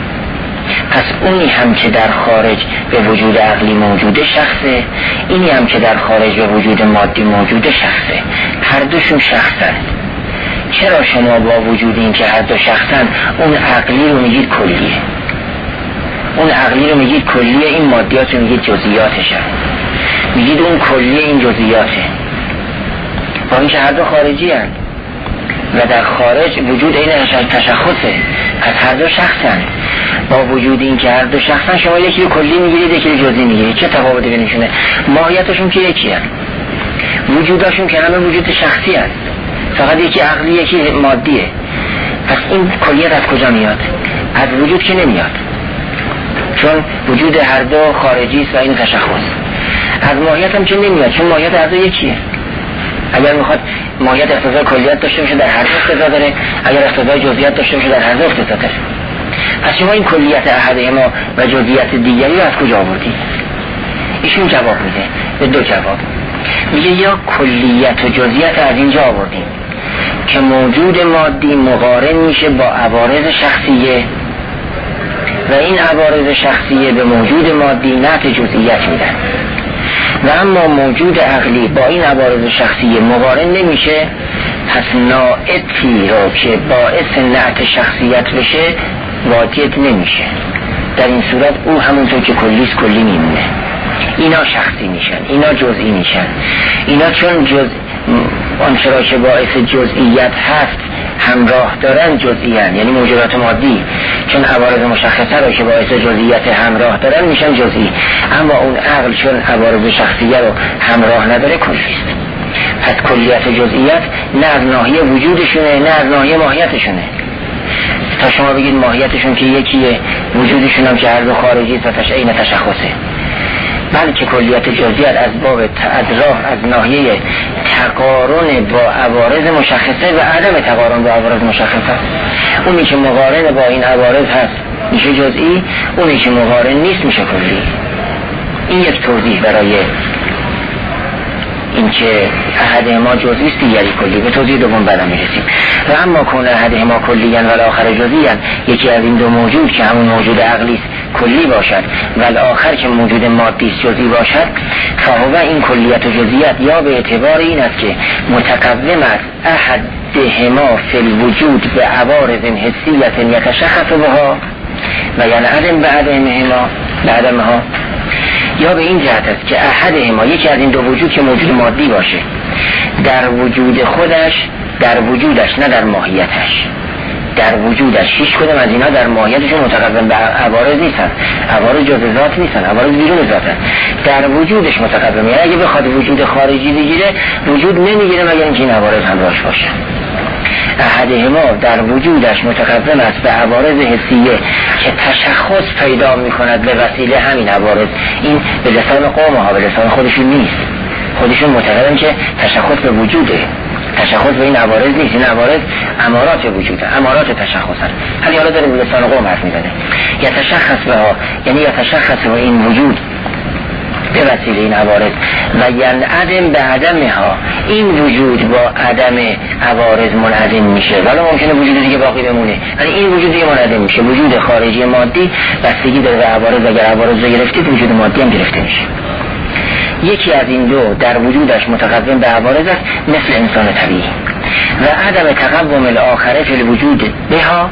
پس اونی هم که در خارج به وجود عقلی موجوده شخصه، اینی هم که در خارج به وجود مادی موجوده شخصه، هر دوشون شخصن. چرا شما با وجود این که هر دو شخصن اون عقلی رو میگید کلیه، اون عقلی رو میگید کلیه، این مادیات رو میگید جزئیاتشه، میگید اون کلیه این جزئیاته، با این که هر دو خارجی هست و در خارج وجود این تشخصه، از هر دو شخصن. با وجود این که هر دو شخصن شما یکی رو کلی میگیرید یکی رو جزئی میگیرید، چه تفاوتی بینشونه؟ ماهیتشون که یکی هست، وجوداشون که همه وجود شخصی هست، فقط یکی عقلی یکی مادیه. پس این کلیت از کجا میاد؟ از وجود که نمیاد، چون وجود هر دو خارجی است و این تشخص. از ماهیت هم که نمیاد، چون ماهیت هر دو یکیه. اگر میخواد ماهیت اقتضای کلیت داشته باشه در هر دو اقتضا داره، اگر اقتضای جزئیات داشته باشه در هر دو اقتضا داره. پس شما این کلیت احدهما و جزئیات دیگری رو از کجا آوردید؟ ایشون جواب میده به دو جواب. میگه یا کلیت و جزئیات از اینجا آوردیم که موجود مادی مقارن میشه با عوارض شخصیه و این عوارض شخصیه به موجود مادی نعت جزئیت میدن، و اما موجود عقلی با این عوارض شخصیه مقارن نمیشه، پس ناعتی رو که باعث نعت شخصیت بشه واجد نمیشه. در این صورت او همونطور که کلیس کلی میمونه، اینا شخصی میشن، اینا جزئی میشن. اینا چون جز آنچه را که باعث جزئیت هست همراه دارن جزئیان، یعنی موجودات مادی چون عوارض مشخصه را که باعث جزئیت همراه دارن میشن جزئی، اما اون عقل چون عوارض شخصیه رو همراه نداره کلیست. پس کلیت جزئیت نه از ناحیه وجودشونه نه از ناحیه ماهیتشونه. تا شما بگید ماهیتشون که یکیه، وجودشون هم که هر دو خارجی است و تش عین تشخصه، بلکه کلیت جزئیات از باب ادراک از ناحیه تقارن با عوارض مشخصه و عدم تقارن با عوارض مشخصه. اونی که مقارن با این عوارض هست میشه جزئی، اونی که مقارن نیست میشه کلی. این یک توضیح برای این که احدهما جزئی است دیگری کلی. به توضیح دوم بعدا میرسیم. و اما کون احدهما کلیاً و الاخر جزئیاً، یکی از این دو موجود که همون موجود عقلی است کلی باشد و الاخر که موجود مادی است جزئی باشد، فهو این کلیت و جزئیات یا به اعتبار این است که متقدم است احدهما فی الوجود به عوارض حسیة یتشخص بها و ینعدم بعدهما بعدها، یا به این جهت است که احدهما یکی از این دو وجود که موجود مادی باشه در وجود خودش، در وجودش نه در ماهیتش، در وجودش هیچ کدوم از اینا در ماهیتشون متقدم به عوارض نیستن، عوارض جزء ذات نیستن، عوارض بیرون ذاتن، در وجودش متقدم. یعنی اگه بخواد وجود خارجی بگیره وجود نمیگیره مگر اینکه این عوارض همراهش باشه. احدهما در وجودش متقدم است به عوارض حسیه که تشخص پیدا میکند به وسیله همین عوارض. این به لسان قومها ها، به لسان خودشون نیست، خودشون معتقدن که تشخص به وجوده، تشخص به این عوارض نیست، این عوارض امارات وجوده، امارات تشخصن. حالا حالا داره به لسان قوم حرف میزنه. یا تشخص به ها یعنی یا تشخص به این وجود به وسیله این عوارض و ینعدم به عدمها، این وجود با عدم عوارض منعدم میشه، ولی ممکنه وجود دیگه باقی بمونه، یعنی این وجود دیگه منعدم میشه. وجود خارجی مادی بستگی داره به عوارض، اگر عوارض رو گرفتید وجود مادی هم گرفته میشه. یکی از این دو در وجودش متقدم به عوارض است مثل انسان طبیعی، و عدم تقوم الاخره فی الوجود بها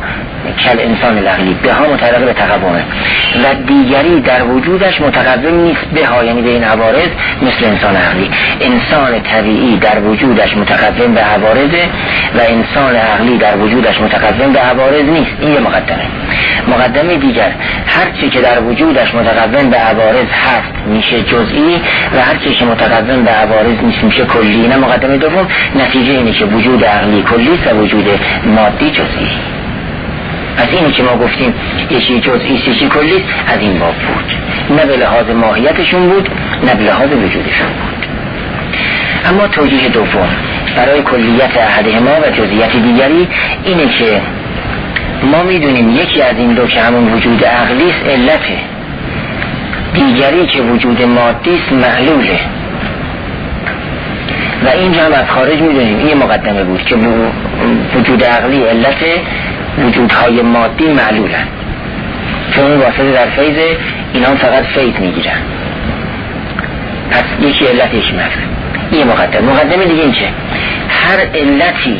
کل انسان العقلی، به ها متعلق به تقومه و دیگری در وجودش متقوم نیست به ها، یعنی به این عوارض مثل انسان عقلی. انسان طبیعی در وجودش متقوم به عوارضه و انسان عقلی در وجودش متقوم به عوارض نیست. این یه مقدمه. مقدمه دیگر، هر چی که در وجودش متقوم به عوارض هست میشه جزئی و هر چی که متقوم به عوارض نیست میشه کلی. این مقدمه دوم. نتیجه اینه که وجود عقلی کلی است و وجود مادی جزئی. از اینی که ما گفتیم یکی جزئی یکی کلی است از این باب بود، نه به لحاظ ماهیتشون بود نه به لحاظ وجودشون بود. اما توجیه دوم برای کلیت احدهما و جزئیت دیگری اینه که ما میدونیم یکی از این دو که همون وجود عقلی است علته، دیگری که وجود مادی است معلوله و اینجا هم از خارج میدونیم این مقدمه بود که وجود عقلی علت، وجودهای مادی معلولن، چون واسطه در فیض اینا فقط فیض میگیرن. پس یکی علت یکی مفهوم. این مقدمه. مقدمه دیگه این که هر علتی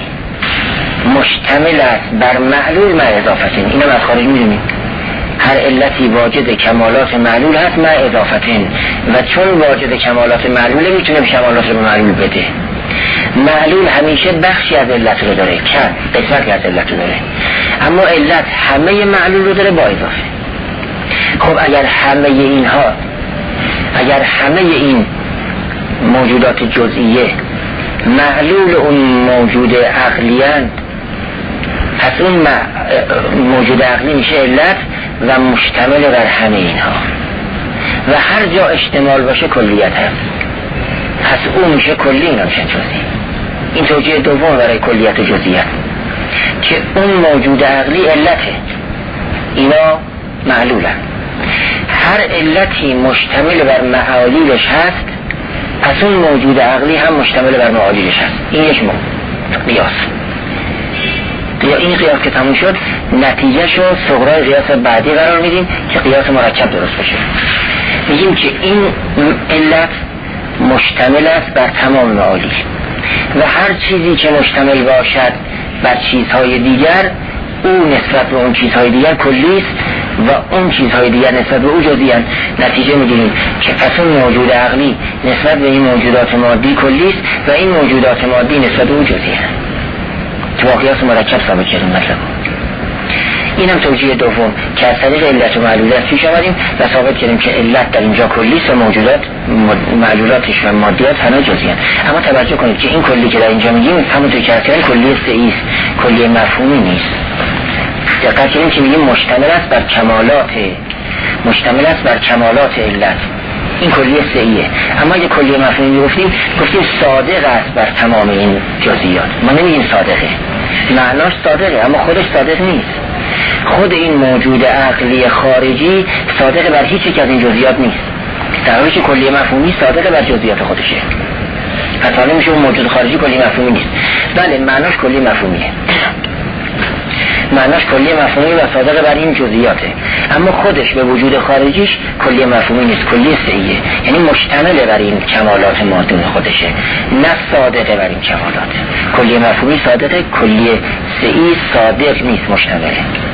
مشتمل است بر معلول مع اضافتین. اینا از خارج میدونیم هر علتی واجد کمالات معلول هست مع اضافتین و چون واجد کمالات معلوله میتونه کمالات رو معلول بده. معلول همیشه بخشی از علت رو داره، کم قسمتی از علت رو داره، اما علت همه معلول رو داره با اضافه. خب اگر همه اینها، اگر همه این موجودات جزئیه معلول اون موجود عقلی‌اند، پس اون موجود عقلی میشه علت و مشتمل بر همه اینها و هر جا اشتمال باشه کلیت هست، پس اون میشه کلی، اینا میشه جزئی. این توجیه دوم برای کلیت و جزئیت که اون موجود عقلی علته، اینا معلولن. هر علتی مشتمل بر معالیلش هست پس اون موجود عقلی هم مشتمل بر معالیلش هست. این یک قیاس. این قیاس که تموم شد نتیجه شو صغرای قیاس بعدی قرار میدیم که قیاس مرکب درست بشه. میگیم که این علت مشتمل است بر تمام معالیل و هر چیزی که مشتمل باشد بر چیزهای دیگر او نسبت به اون چیزهای دیگر کلی است و اون چیزهای دیگر نسبت به او جزئی است. نتیجه میگیریم که پس اون موجود عقلی نسبت به این موجودات مادی کلی است و این موجودات مادی نسبت به او جزئی است. تو قیاس مرکب ثابت کردیم مطلب. اینم توجیه دوم که از طریق علت و معلولات پیش آمدیم و ثابت کردیم که علت در اینجا کلی است و موجودات معلولاتش و مادیات همه جزئی است. اما توجه کنید که این کلی که در اینجا میگیم همونطور که اصلا کلی سعی است، کلی مفهومی نیست. دقت کنید که میگیم مشتمل است بر کمالات، مشتمل است بر کمالات علت، این کلی سعیه. اما اگه کلی مفهومی گفتیم گفتیم صادق است بر تمام این جزئیات. ما نمیگیم صادقه، معناش صادقه اما خودش صادق نیست. خود این موجود عقلی خارجی صادق بر هیچ یک از این جزئیات نیست، در حالی که کلی مفهومی صادق بر جزئیات خودشه. پس حالا میشه اون موجود خارجی کلی مفهومی نیست. بله معناش کلی مفهومیه، معناش کلی مفهومی و صادق بر این جزئیاته، اما خودش به وجود خارجیش کلی مفهومی نیست، کلی سعیه، یعنی مشتمل بر این کمالات مادون خودشه نه صادق بر این کمالات. کلی مفهومی صادقه، کلی سعی صادق نیست، مشتمله.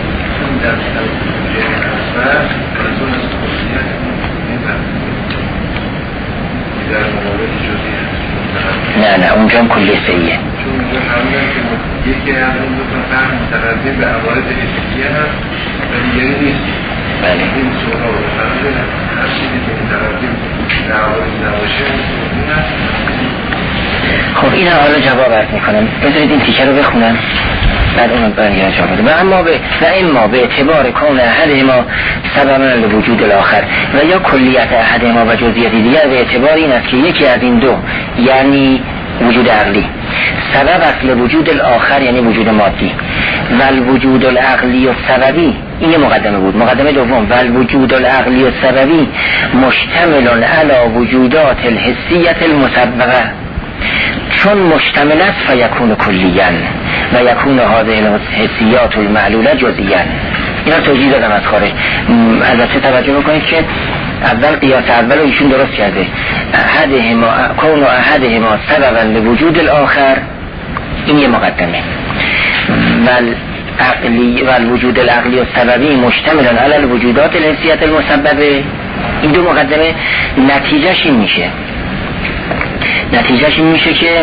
نه نه اونجا هم کلی سعیه، یکی از اون دو تا فهم متقدم به عوارض حسیه هست و دیگری نیست. بله این سورا و فهمه هر چیزی که متقدم به عوارض نباشه این هست. خب این حالا جواب عرض میکنم، بذارید این تیکه رو بخونم بعد اون برگرد جواب بده. و اما به و اما به اعتبار کون احدهما سببا لوجود الاخر و یا کلیت احدهما و جزئیت دیگر به اعتبار این است که یکی از این دو یعنی وجود عقلی سبب اصل وجود الاخر یعنی وجود مادی و الوجود العقلی و سببی. این یه مقدمه بود. مقدمه دوم و الوجود العقلی و سببی مشتمل علی وجودات الحسیت المسبقه، چون مشتمل است فیکون کلیاً و یکون هذه الحسیات المعلوله جزئیاً. اینا توجیه دادم از خارج. از چه توجه میکنید که اول قیاس اول رو ایشون درست کرده، احدهما کون احدهما سببا لوجود الاخر، این یه مقدمه. و عقلی و الوجود العقلی و سببی مشتمل علی الوجودات الحسیت المسببه. این دو مقدمه نتیجهش این میشه نتیجهش این میشه که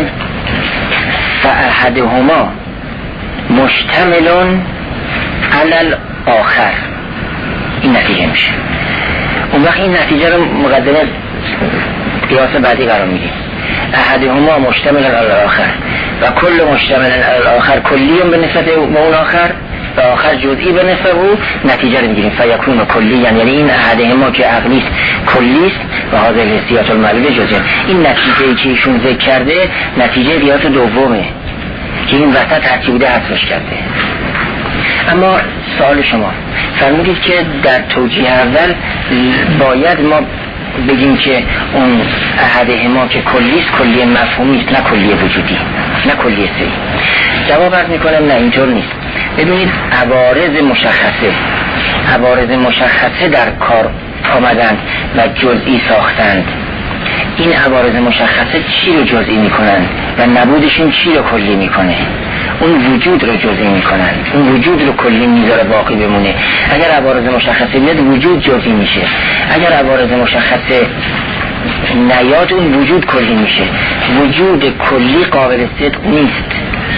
فاحدهما مشتمل علی الاخر. این نتیجه میشه. اون وقت این نتیجه رو مقدمه قیاس بعدی قرار میدیم. احدهما مشتمل علی الاخر و کل مشتمل علی الاخر کلیون به نسبت اون آخر و آخر جزئی به نسبت او. نتیجه رو میگیریم فیکون کلی، یعنی این احدهما که عقلیست کلیست و حاضر حسیات المعلوله جزئی. این نتیجه که ایشون ذکر کرده نتیجه قیاس دومه که این وسط هرچی بوده حذفش کرده. اما سوال شما فرمودید که در توجیه اول باید ما بگیم که اون احدهما که کلیست کلی مفهومیست نه کلی وجودی نه کلی سری. جواب عرض میکنم نه اینطور نیست. ببینید عوارض مشخصه عوارض مشخصه در کار آمدند و جزئی ساختند. این عوارض مشخصه چی رو جزئی میکنن و نبودشون چی رو کلی میکنه؟ اون وجود رو جزئی میکنن، اون وجود رو کلی میذاره باقی بمونه. اگر عوارض مشخصه بیاد وجود جزئی میشه، اگر عوارض مشخصه نیاد اون وجود کلی میشه. وجود کلی قابل صدق نیست،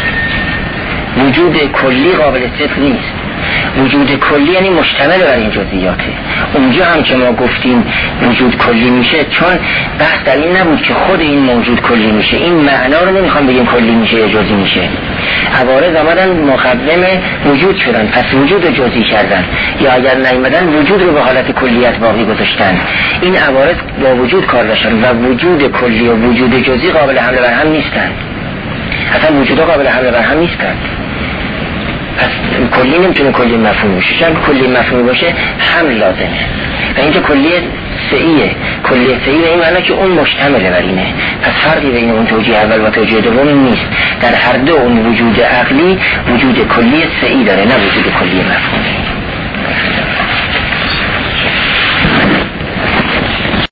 وجود کلی قابل صدق نیست. وجود کلی یعنی مشتمل بر این جزئیاته. اونجا هم که ما گفتیم وجود کلی میشه چون بحث در این نبود که خود این موجود کلی میشه. این معنا رو نمیخوام بگیم کلی میشه یا جزئی میشه. عوارض آمدن مقدم وجود شدن، پس وجود رو جزئی کردن، یا اگر نیامدن وجود رو به حالت کلیت باقی گذاشتن. این عوارض با وجود کار داشتن و وجود کلی و وجود جزئی قابل حمل بر هم نیستن. اصلا وجودها قابل حمل بر هم نیستن. پس کلی نمیتونه کلی مفهوم باشه. چون کلی مفهوم باشه حمل لازمه و اینجا کلی سعیه. کلی سعی به این معنی که اون مشتمله بر اینه. پس فرقی بین اون توجیه اول و توجیه دوم نیست. در هر دو اون وجود عقلی وجود کلی سعی داره نه وجود کلی مفهومی.